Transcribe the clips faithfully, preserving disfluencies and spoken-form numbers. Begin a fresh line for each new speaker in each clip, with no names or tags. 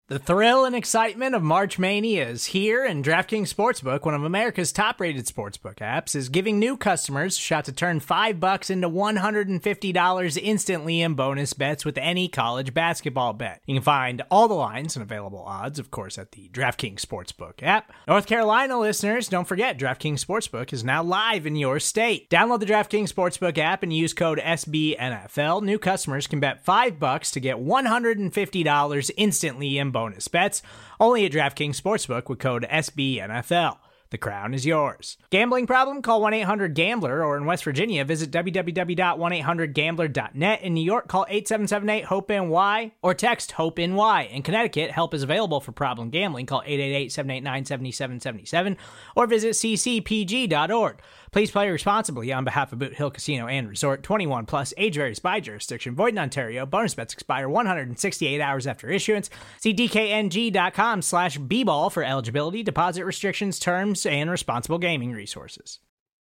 The thrill and excitement of March Mania is here, and DraftKings Sportsbook, one of America's top-rated sportsbook apps, is giving new customers a shot to turn five bucks into one hundred fifty dollars instantly in bonus bets with any college basketball bet. You can find all the lines and available odds, of course, at the DraftKings Sportsbook app. North Carolina listeners, don't forget, DraftKings Sportsbook is now live in your state. Download the DraftKings Sportsbook app and use code S B N F L. New customers can bet five bucks to get one hundred fifty dollars instantly in bonus bets, only at DraftKings Sportsbook with code S B N F L. The crown is yours. Gambling problem? Call one eight hundred gambler, or in West Virginia, visit w w w dot one eight hundred gambler dot net. In New York, call eight seven seven eight hope N Y or text HOPE-NY. In Connecticut, help is available for problem gambling. Call eight eight eight, seven eight nine, seven seven seven seven or visit c c p g dot org. Please play responsibly on behalf of Boot Hill Casino and Resort. twenty-one plus, age varies by jurisdiction. Void in Ontario. Bonus bets expire one hundred sixty-eight hours after issuance. See d k n g dot com slash b ball for eligibility, deposit restrictions, terms, and responsible gaming resources.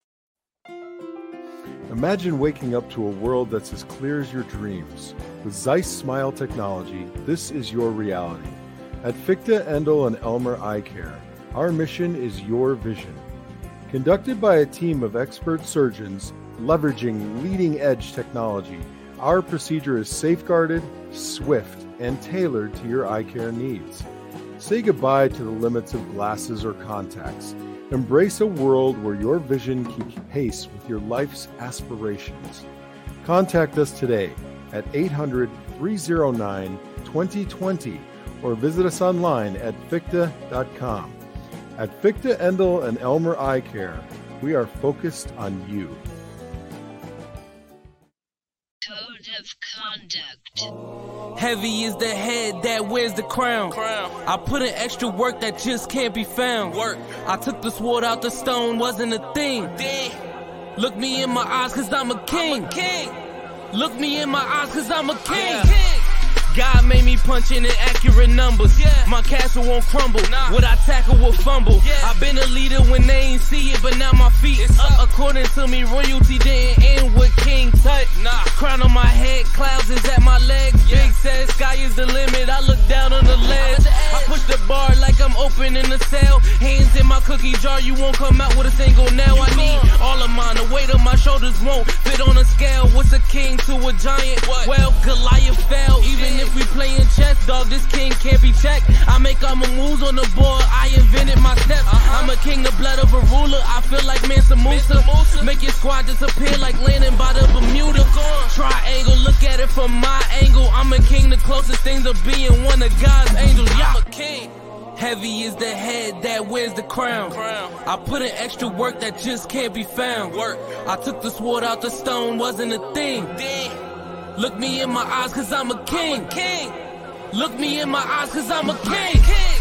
Imagine waking up to a world that's as clear as your dreams. With Zeiss Smile technology, this is your reality. At Fichte, Endel, and Elmer Eye Care, our mission is your vision. Conducted by a team of expert surgeons leveraging leading-edge technology, our procedure is safeguarded, swift, and tailored to your eye care needs. Say goodbye to the limits of glasses or contacts. Embrace a world where your vision keeps pace with your life's aspirations. Contact us today at eight hundred, three oh nine, twenty twenty or visit us online at fichte dot com. At Fichte, Endel, and Elmer Eye Care, we are focused on you.
Code of conduct.
Heavy is the head that wears the crown. crown. I put in extra work that just can't be found. Work. I took the sword out the stone, wasn't a thing. Damn. Look me in my eyes, cause I'm a king. I'm a king. Look me in my eyes, cause I'm a king. Yeah. king. God made me punch in inaccurate numbers. Yeah. My castle won't crumble. Nah. What I tackle will fumble. Yeah. I've been a leader when they ain't see it, but now my feet it's up. up. According to me, royalty didn't end with King Tut. Nah. Crown on my head, clouds is at my legs. Yeah. Big says sky is the limit. I look down on the ledge. I push the bar like I'm opening a cell. Hands in my cookie jar, you won't come out with a single nail. You I need all of mine. The weight of my shoulders won't fit on a scale. What's a king to a giant? What? Well, Goliath fell. Even if we playin' chess, dog, this king can't be checked. I make all my moves on the board, I invented my steps. Uh-huh. I'm a king, the blood of a ruler, I feel like Mansa Musa. Musa. Make your squad disappear like landing by the Bermuda. Triangle, look at it from my angle. I'm a king, the closest thing to being one of God's angels. Yeah. I'm a king. Heavy is the head that wears the crown. crown. I put in extra work that just can't be found. Work. I took the sword out the stone, wasn't a thing. Damn. Look me in my eyes, cause I'm a king. I'm a king. Look me in my eyes, cause I'm a king.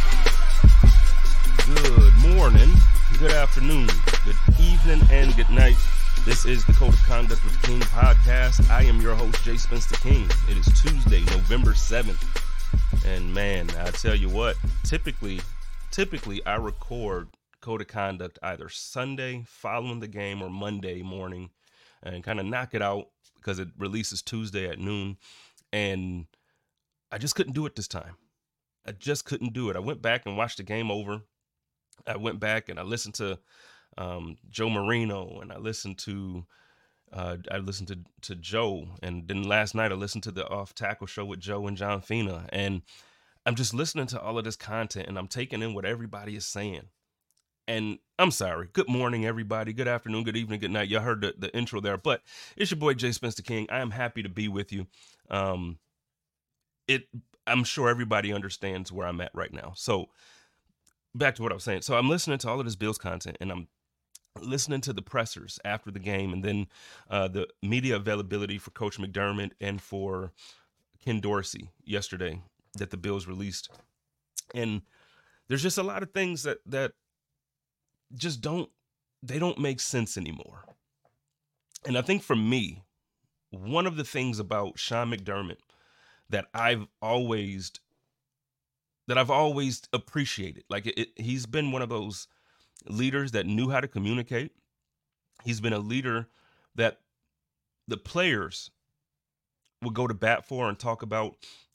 Good morning, good afternoon, good evening, and good night. This is the Code of Conduct with the King podcast. I am your host, Jay Spencer King. It is Tuesday, November seventh. And man, I tell you what, typically, typically I record Code of Conduct either Sunday following the game or Monday morning and kind of knock it out, because it releases Tuesday at noon, and I just couldn't do it this time. I just couldn't do it. I went back and watched the game over. I went back and I listened to um, Joe Marino, and I listened to uh, I listened to, to Joe, and then last night I listened to the Off Tackle Show with Joe and John Fina, and I'm just listening to all of this content, and I'm taking in what everybody is saying. And I'm sorry. Good morning, everybody. Good afternoon, good evening, good night. Y'all heard the, the intro there, but it's your boy, Jay Spencer King. I am happy to be with you. Um, it, I'm sure everybody understands where I'm at right now. So back to what I was saying. So I'm listening to all of this Bills content, and I'm listening to the pressers after the game, and then uh, the media availability for Coach McDermott and for Ken Dorsey yesterday that the Bills released. And there's just a lot of things that, that, just don't, they don't make sense anymore. And I think for me, one of the things about Sean McDermott that I've always, that I've always appreciated, like it, it, he's been one of those leaders that knew how to communicate. He's been a leader that the players would go to bat for and talk about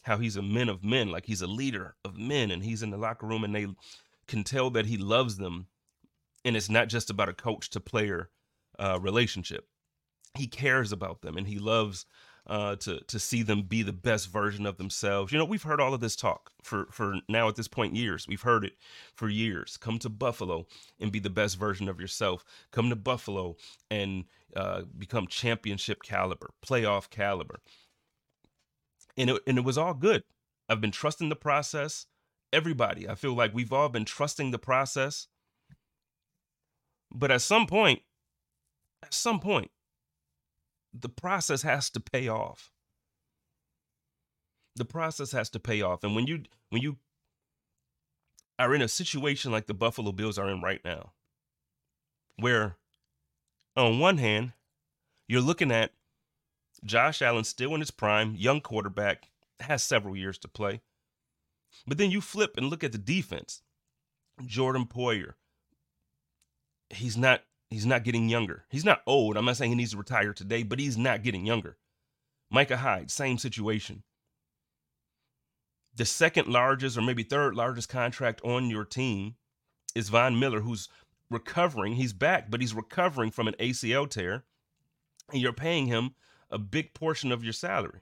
how he's a man of men, like he's a leader of men, and he's in the locker room and they can tell that he loves them. And it's not just about a coach to player uh, relationship. He cares about them and he loves uh, to to see them be the best version of themselves. You know, we've heard all of this talk for, for now at this point years. We've heard it for years. Come to Buffalo and be the best version of yourself. Come to Buffalo and uh, become championship caliber, playoff caliber. And it, and it was all good. I've been trusting the process. Everybody, I feel like we've all been trusting the process. But at some point, at some point, the process has to pay off. The process has to pay off. And when you when you are in a situation like the Buffalo Bills are in right now, where on one hand, you're looking at Josh Allen still in his prime, young quarterback, has several years to play. But then you flip and look at the defense. Jordan Poyer, he's not He's not getting younger. He's not old. I'm not saying he needs to retire today, but he's not getting younger. Micah Hyde, same situation. The second largest or maybe third largest contract on your team is Von Miller, who's recovering. He's back, but he's recovering from an A C L tear, and you're paying him a big portion of your salary.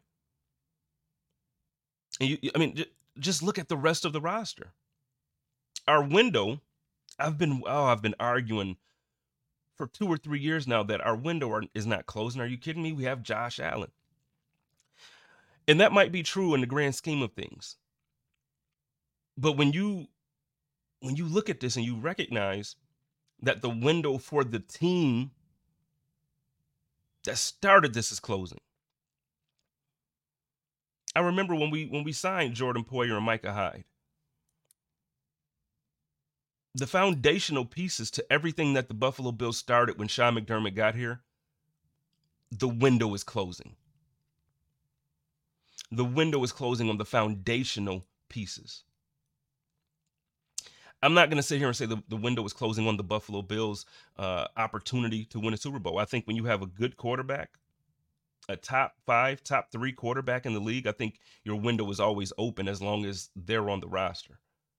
And you, I mean, just look at the rest of the roster. Our window, I've been, oh, I've been arguing for two or three years now that our window are, is not closing. Are you kidding me? We have Josh Allen. And that might be true in the grand scheme of things. But when you when you look at this and you recognize that the window for the team that started this is closing. I remember when we when we signed Jordan Poyer and Micah Hyde. The foundational pieces to everything that the Buffalo Bills started when Sean McDermott got here, the window is closing. The window is closing on the foundational pieces. I'm not going to sit here and say the, the window is closing on the Buffalo Bills' uh, opportunity to win a Super Bowl. I think when you have a good quarterback, a top five, top three quarterback in the league, I think your window is always open as long as they're on the roster.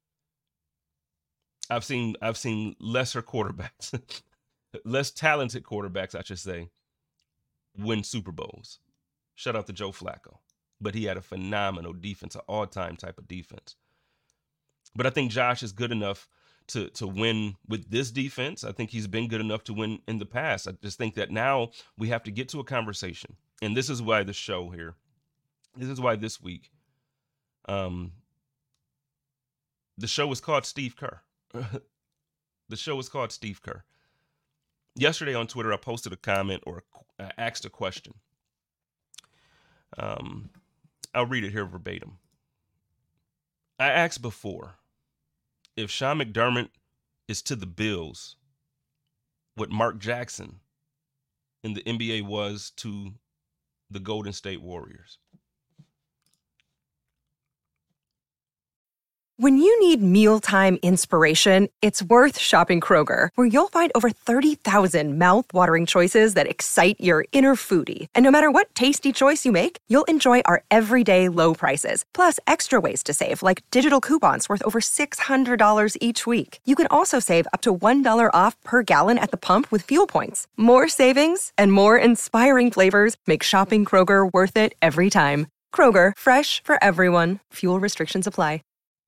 I've seen I've seen lesser quarterbacks, less talented quarterbacks, I should say, win Super Bowls. Shout out to Joe Flacco. But he had a phenomenal defense, an all-time type of defense. But I think Josh is good enough to to win with this defense. I think he's been good enough to win in the past. I just think that now we have to get to a conversation. And this is why the show here, this is why this week, um, the show is called Steve Kerr. The show is called Steve Kerr. Yesterday on Twitter, I posted a comment or I asked a question. Um, I'll read it here verbatim. I asked before, if Sean McDermott is to the Bills what Mark Jackson in the N B A was to the Golden State Warriors.
When you need mealtime inspiration, it's worth shopping Kroger, where you'll find over thirty thousand mouth-watering choices that excite your inner foodie. And no matter what tasty choice you make, you'll enjoy our everyday low prices, plus extra ways to save, like digital coupons worth over six hundred dollars each week. You can also save up to one dollar off per gallon at the pump with fuel points. More savings and more inspiring flavors make shopping Kroger worth it every time. Kroger, fresh for everyone. Fuel restrictions apply.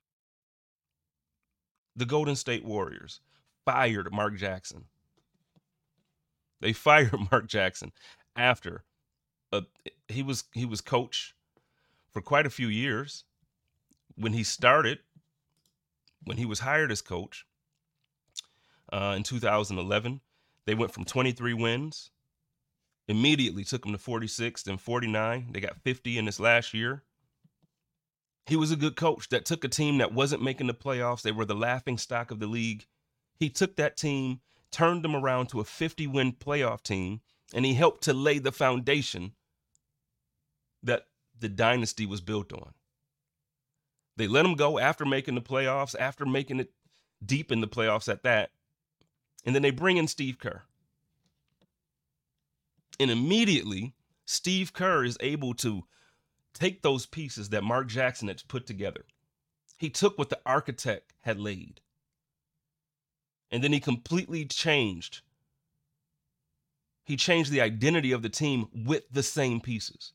The Golden State Warriors fired Mark Jackson. They fired Mark Jackson after uh, he was he was coach for quite a few years. When he started, when he was hired as coach uh, in two thousand eleven, they went from twenty-three wins, immediately took them to forty-six, then forty-nine. They got fifty in this last year. He was a good coach that took a team that wasn't making the playoffs. They were the laughing stock of the league. He took that team, turned them around to a fifty-win playoff team, and he helped to lay the foundation that the dynasty was built on. They let him go after making the playoffs, after making it deep in the playoffs at that, and then they bring in Steve Kerr. And immediately, Steve Kerr is able to take those pieces that Mark Jackson had put together. He took what the architect had laid, and then he completely changed. He changed the identity of the team with the same pieces.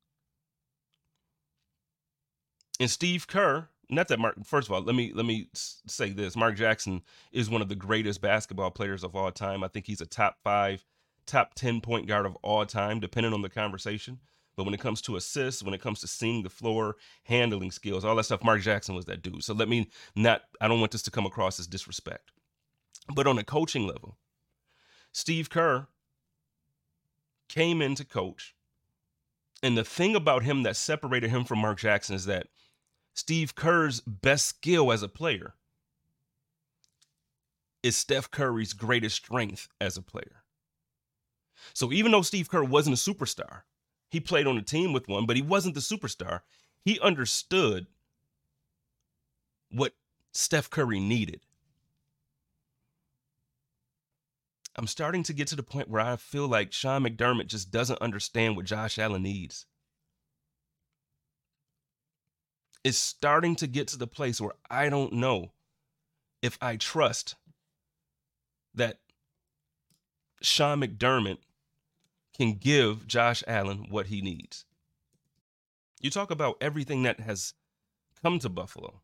And Steve Kerr, not that Mark, first of all, let me let me say this. Mark Jackson is one of the greatest basketball players of all time. I think he's a top five, top ten point guard of all time, depending on the conversation. But when it comes to assists, when it comes to seeing the floor, handling skills, all that stuff, Mark Jackson was that dude. So let me not, I don't want this to come across as disrespect. But on a coaching level, Steve Kerr came in to coach. And the thing about him that separated him from Mark Jackson is that Steve Kerr's best skill as a player is Steph Curry's greatest strength as a player. So even though Steve Kerr wasn't a superstar, he played on a team with one, but he wasn't the superstar. He understood what Steph Curry needed. I'm starting to get to the point where I feel like Sean McDermott just doesn't understand what Josh Allen needs. It's starting to get to the place where I don't know if I trust that Sean McDermott can give Josh Allen what he needs. You talk about everything that has come to Buffalo.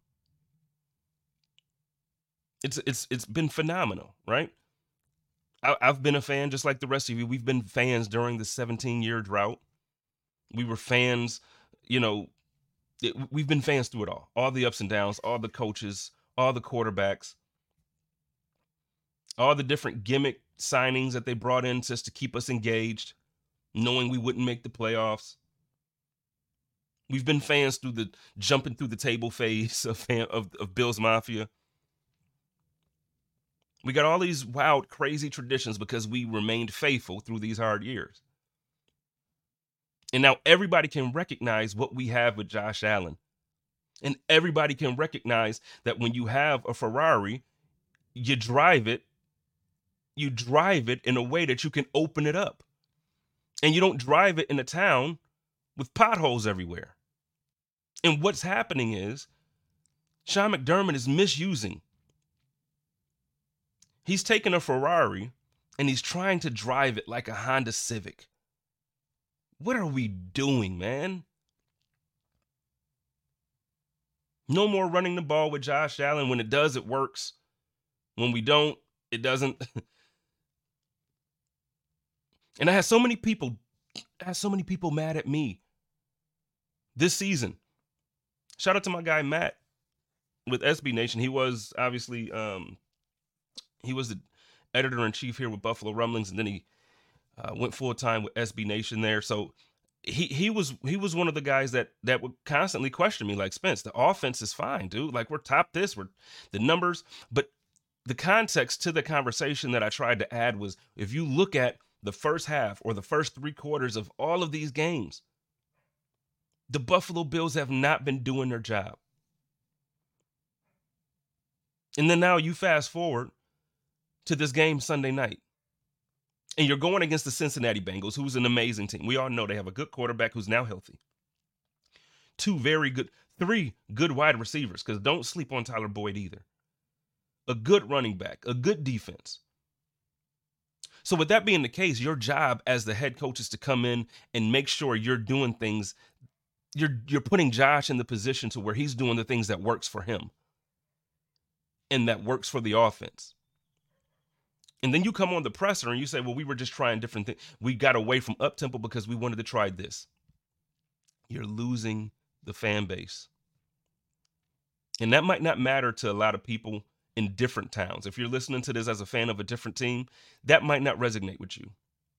It's it's it's been phenomenal, right? I, I've been a fan just like the rest of you. We've been fans during the seventeen-year drought. We were fans, you know, it, we've been fans through it all. All the ups and downs, all the coaches, all the quarterbacks, all the different gimmick signings that they brought in just to keep us engaged, knowing we wouldn't make the playoffs. We've been fans through the jumping through the table phase of, fan, of, of Bills Mafia. We got all these wild, crazy traditions because we remained faithful through these hard years. And now everybody can recognize what we have with Josh Allen. And everybody can recognize that when you have a Ferrari, you drive it, you drive it in a way that you can open it up. And you don't drive it in a town with potholes everywhere. And what's happening is Sean McDermott is misusing. He's taking a Ferrari and he's trying to drive it like a Honda Civic. What are we doing, man? No more running the ball with Josh Allen. When it does, it works. When we don't, it doesn't. And I had so many people, I had so many people mad at me this season. Shout out to my guy Matt with S B Nation. He was obviously um, he was the editor in chief here with Buffalo Rumblings, and then he uh, went full time with S B Nation there. So he he was he was one of the guys that that would constantly question me, like, Spence, the offense is fine, dude. Like, we're top this, we're the numbers, but the context to the conversation that I tried to add was, if you look at the first half or the first three quarters of all of these games, the Buffalo Bills have not been doing their job. And then now you fast forward to this game Sunday night, and you're going against the Cincinnati Bengals, who's an amazing team. We all know they have a good quarterback who's now healthy. Two very good, three good wide receivers, because don't sleep on Tyler Boyd either. A good running back, a good defense. So with that being the case, your job as the head coach is to come in and make sure you're doing things, you're you're putting Josh in the position to where he's doing the things that works for him and that works for the offense. And then you come on the presser and you say, well, we were just trying different things. We got away from up-tempo because we wanted to try this. You're losing the fan base. And that might not matter to a lot of people in different towns. If you're listening to this as a fan of a different team, that might not resonate with you.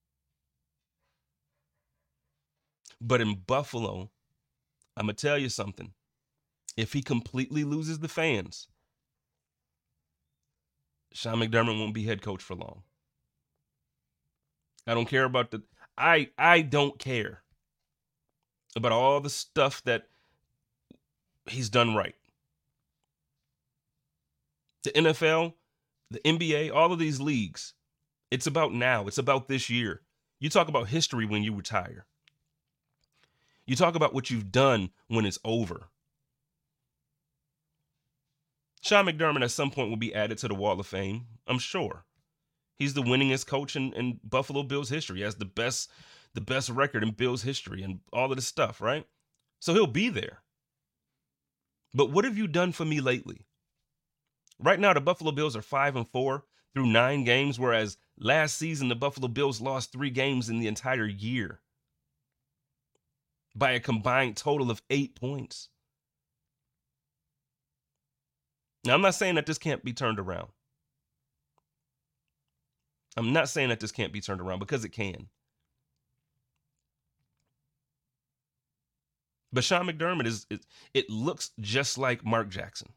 But in Buffalo, I'm going to tell you something. If he completely loses the fans, Sean McDermott won't be head coach for long. I don't care about the, I, I don't care about all the stuff that he's done right. The N F L, the N B A, all of these leagues, it's about now. It's about this year. You talk about history when you retire. You talk about what you've done when it's over. Sean McDermott at some point will be added to the Wall of Fame, I'm sure. He's the winningest coach in, in Buffalo Bills history. He has the best, the best record in Bills history and all of this stuff, right? So he'll be there. But what have you done for me lately? Right now, the Buffalo Bills are five and four through nine games, whereas last season, the Buffalo Bills lost three games in the entire year by a combined total of eight points. Now, I'm not saying that this can't be turned around. I'm not saying that this can't be turned around, because it can. But Sean McDermott is, it, it looks just like Mark Jackson.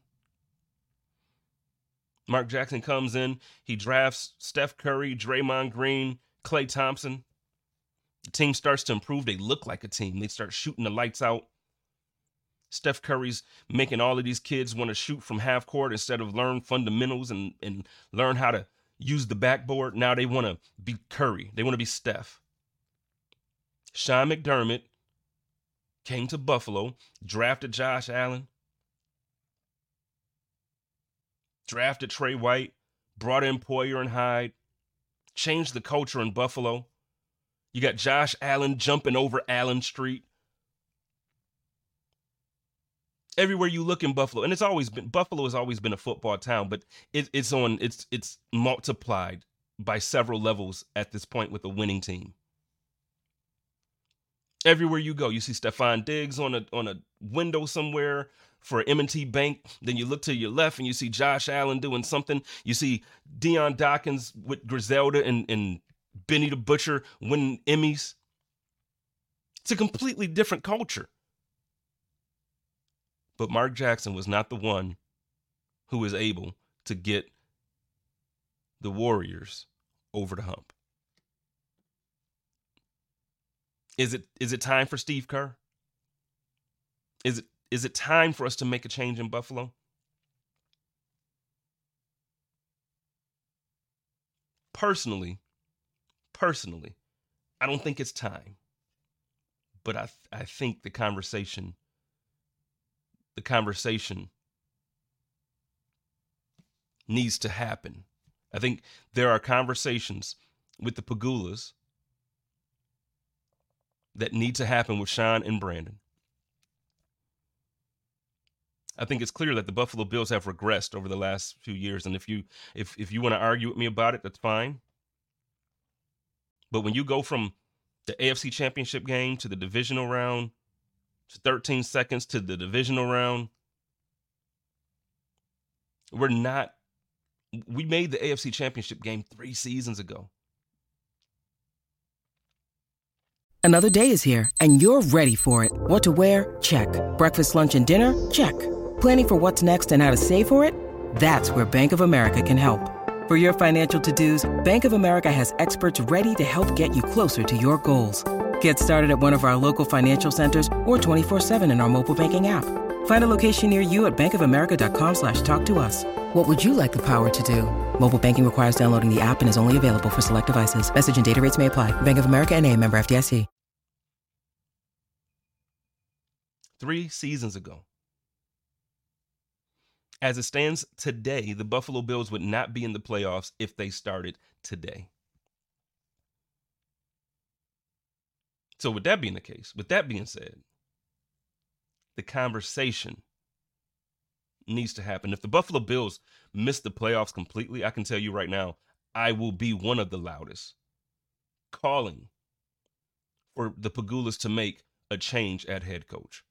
Mark Jackson comes in, he drafts Steph Curry, Draymond Green, Klay Thompson. The team starts to improve. They look like a team. They start shooting the lights out. Steph Curry's making all of these kids want to shoot from half court instead of learn fundamentals and, and learn how to use the backboard. Now they want to be Curry. They want to be Steph. Sean McDermott came to Buffalo, drafted Josh Allen, drafted Trey White, brought in Poyer and Hyde, changed the culture in Buffalo. You got Josh Allen jumping over Allen Street. Everywhere you look in Buffalo, and it's always been, Buffalo has always been a football town, but it, it's on, it's it's multiplied by several levels at this point with a winning team. Everywhere you go, you see Stephon Diggs on a on a window somewhere for M and T Bank. Then you look to your left and you see Josh Allen doing something. You see Deion Dawkins with Griselda and, and Benny the Butcher winning Emmys. It's a completely different culture. But Mark Jackson was not the one who was able to get the Warriors over the hump. Is it is it time for Steve Kerr? Is it is it time for us to make a change in Buffalo? Personally, personally, I don't think it's time. But I I think the conversation the conversation needs to happen. I think there are conversations with the Pegulas that need to happen with Sean and Brandon. I think it's clear that the Buffalo Bills have regressed over the last few years. And if you if if you want to argue with me about it, that's fine. But when you go from the A F C Championship game to the divisional round, to thirteen seconds to the divisional round, we're not, we made the A F C Championship game three seasons ago.
Another day is here, and you're ready for it. What to wear? Check. Breakfast, lunch, and dinner? Check. Planning for what's next and how to save for it? That's where Bank of America can help. For your financial to-dos, Bank of America has experts ready to help get you closer to your goals. Get started at one of our local financial centers or twenty-four seven in our mobile banking app. Find a location near you at bankofamerica.com slash talk to us. What would you like the power to do? Mobile banking requires downloading the app and is only available for select devices. Message and data rates may apply. Bank of America N A, member F D I C.
Three seasons ago. As it stands today, the Buffalo Bills would not be in the playoffs if they started today. So with that being the case, with that being said, the conversation needs to happen. If the Buffalo Bills miss the playoffs completely, I can tell you right now, I will be one of the loudest calling for the Pegulas to make a change at head coach.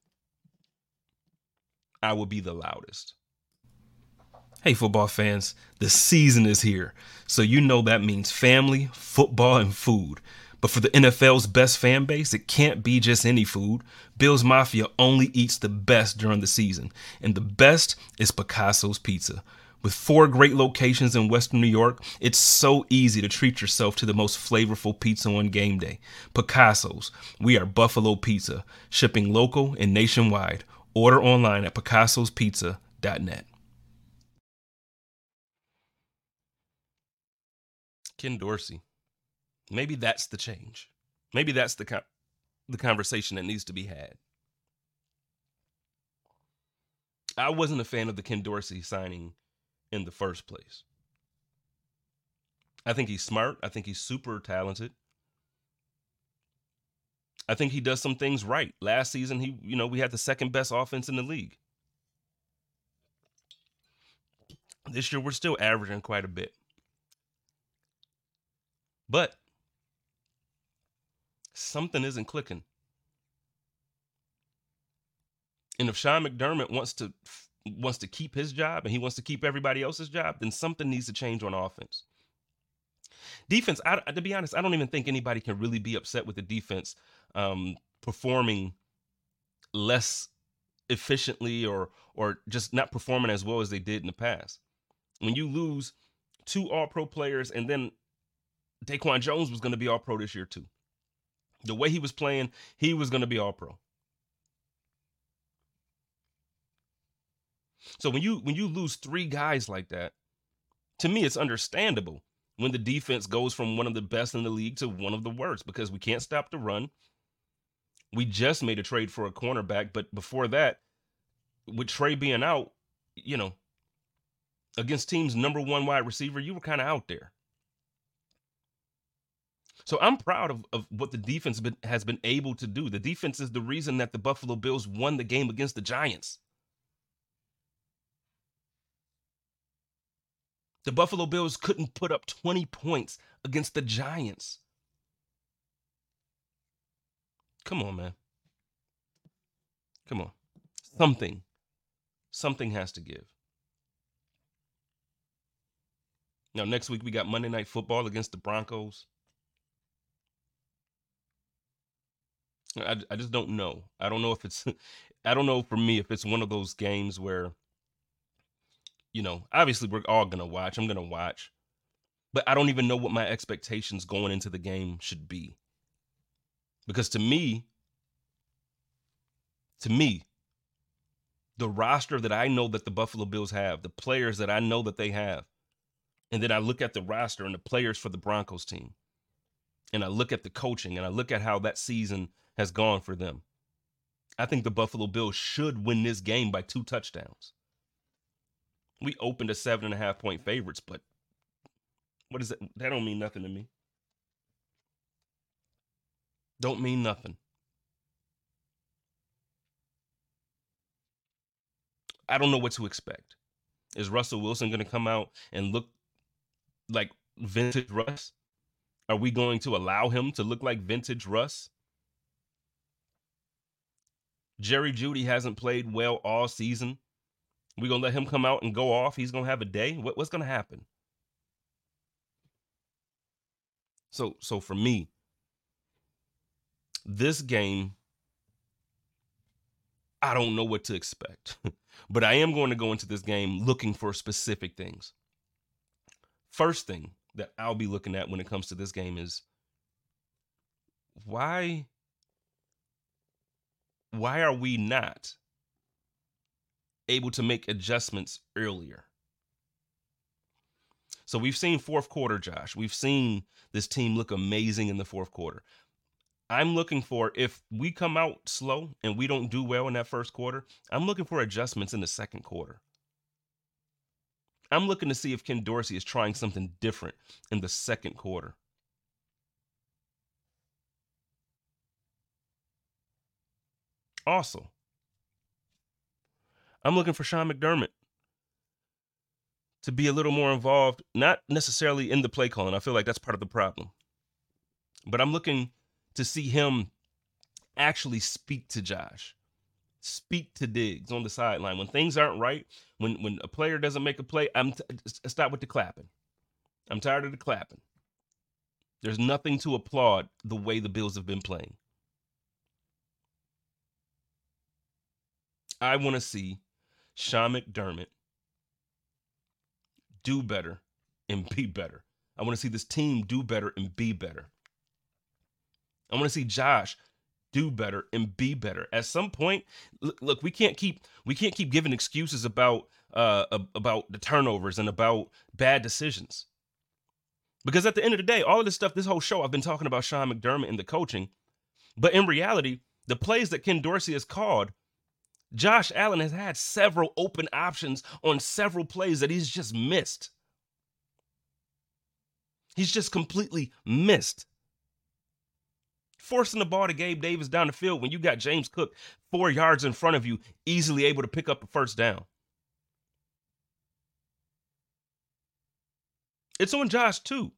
I will be the loudest. Hey, football fans, the season is here. So you know that means family, football, and food. But for the N F L's best fan base, it can't be just any food. Bills Mafia only eats the best during the season. And the best is Picasso's Pizza. With four great locations in Western New York, it's so easy to treat yourself to the most flavorful pizza on game day. Picasso's. We are Buffalo Pizza, shipping local and nationwide. Order online at picassos pizza dot net. Ken Dorsey. Maybe that's the change. Maybe that's the con- the conversation that needs to be had. I wasn't a fan of the Ken Dorsey signing in the first place. I think he's smart. I think he's super talented. I think he does some things right. Last season, he, you know, we had the second best offense in the league. This year, we're still averaging quite a bit. But something isn't clicking. And if Sean McDermott wants to wants to keep his job and he wants to keep everybody else's job, then something needs to change on offense. Defense, I, to be honest, I don't even think anybody can really be upset with the defense um, performing less efficiently or or just not performing as well as they did in the past. When you lose two all-pro players and then Daquan Jones was going to be all-pro this year too. The way he was playing, he was going to be all-pro. So when you when you lose three guys like that, to me, it's understandable when the defense goes from one of the best in the league to one of the worst because we can't stop the run. We just made a trade for a cornerback, but before that, with Trey being out, you know, against teams' number one wide receiver, you were kind of out there. So I'm proud of, of what the defense been, has been able to do. The defense is the reason that the Buffalo Bills won the game against the Giants. The Buffalo Bills couldn't put up twenty points against the Giants. Come on, man. Come on. Something. Something has to give. Now, next week we got Monday Night Football against the Broncos. I, I just don't know. I don't know if it's, I don't know for me if it's one of those games where, you know, obviously we're all going to watch. I'm going to watch. But I don't even know what my expectations going into the game should be. Because to me, to me, the roster that I know that the Buffalo Bills have, the players that I know that they have, and then I look at the roster and the players for the Broncos team, and I look at the coaching, and I look at how that season has gone for them. I think the Buffalo Bills should win this game by two touchdowns. We opened as seven and a half point favorites, but what is that? That don't mean nothing to me. Don't mean nothing. I don't know what to expect. Is Russell Wilson going to come out and look like vintage Russ? Are we going to allow him to look like vintage Russ? Jerry Jeudy hasn't played well all season. We going to let him come out and go off? He's going to have a day? What, what's going to happen? So, so for me, this game, I don't know what to expect. But I am going to go into this game looking for specific things. First thing that I'll be looking at when it comes to this game is why, why are we not able to make adjustments earlier? So we've seen fourth quarter, Josh. We've seen this team look amazing in the fourth quarter. I'm looking for, if we come out slow and we don't do well in that first quarter, I'm looking for adjustments in the second quarter. I'm looking to see if Ken Dorsey is trying something different in the second quarter. Also, I'm looking for Sean McDermott to be a little more involved, not necessarily in the play calling. I feel like that's part of the problem. But I'm looking to see him actually speak to Josh, speak to Diggs on the sideline. When things aren't right, when when a player doesn't make a play, I'm t- stop with the clapping. I'm tired of the clapping. There's nothing to applaud the way the Bills have been playing. I want to see Sean McDermott do better and be better. I want to see this team do better and be better. I want to see Josh do better and be better. At some point, look, look, we can't keep we can't keep giving excuses about uh, about the turnovers and about bad decisions. Because at the end of the day, all of this stuff, this whole show, I've been talking about Sean McDermott and the coaching. But in reality, the plays that Ken Dorsey has called, Josh Allen has had several open options on several plays that he's just missed. He's just completely missed. Forcing the ball to Gabe Davis down the field when you got James Cook four yards in front of you, easily able to pick up a first down. It's on Josh too.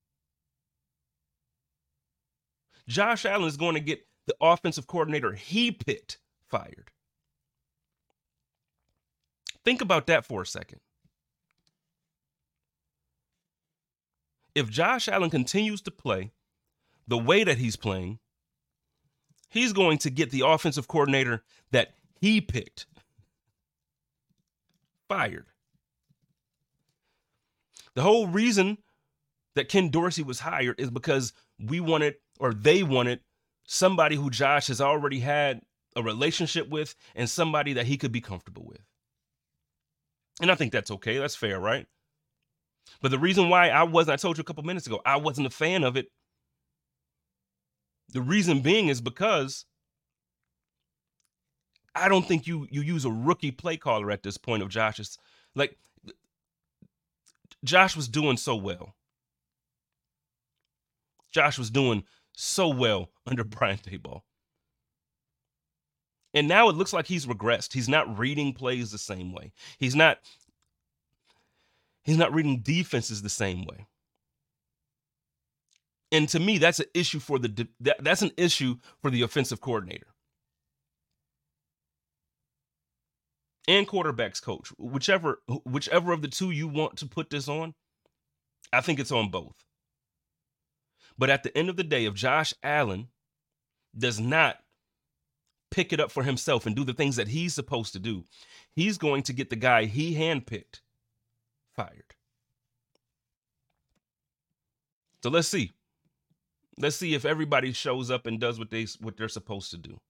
Josh Allen is going to get the offensive coordinator he picked fired. Think about that for a second. If Josh Allen continues to play the way that he's playing, he's going to get the offensive coordinator that he picked fired. The whole reason that Ken Dorsey was hired is because we wanted, or they wanted, somebody who Josh has already had a relationship with and somebody that he could be comfortable with. And I think that's okay. That's fair, right? But the reason why I wasn't, I told you a couple minutes ago, I wasn't a fan of it. The reason being is because I don't think you you use a rookie play caller at this point of Josh's. Like, Josh was doing so well. Josh was doing so well under Brian Daboll. And now it looks like he's regressed. He's not reading plays the same way. He's not, he's not reading defenses the same way. And to me, that's an issue for the that, that's an issue for the offensive coordinator and quarterbacks coach. Whichever whichever of the two you want to put this on, I think it's on both. But at the end of the day, if Josh Allen does not pick it up for himself and do the things that he's supposed to do, he's going to get the guy he handpicked fired. So let's see. Let's see if everybody shows up and does what they what they're supposed to do.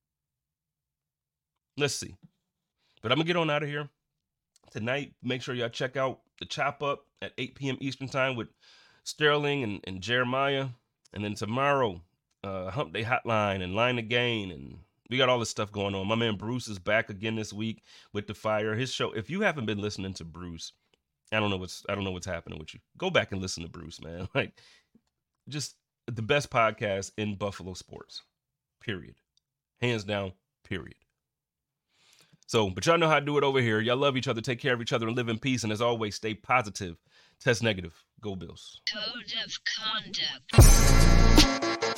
Let's see. But I'm going to get on out of here. Tonight, make sure y'all check out the Chop Up at eight p.m. Eastern Time with Sterling and, and Jeremiah. And then tomorrow, uh, Hump Day Hotline and Line of Gain. And we got all this stuff going on. My man Bruce is back again this week with The Fire. His show, if you haven't been listening to Bruce, I don't know what's I don't know what's happening with you. Go back and listen to Bruce, man. Like, just the best podcast in Buffalo sports, period. Hands down, period. So, but y'all know how to do it over here. Y'all love each other, take care of each other, and live in peace. And as always, stay positive. Test negative. Go Bills.
Code of conduct.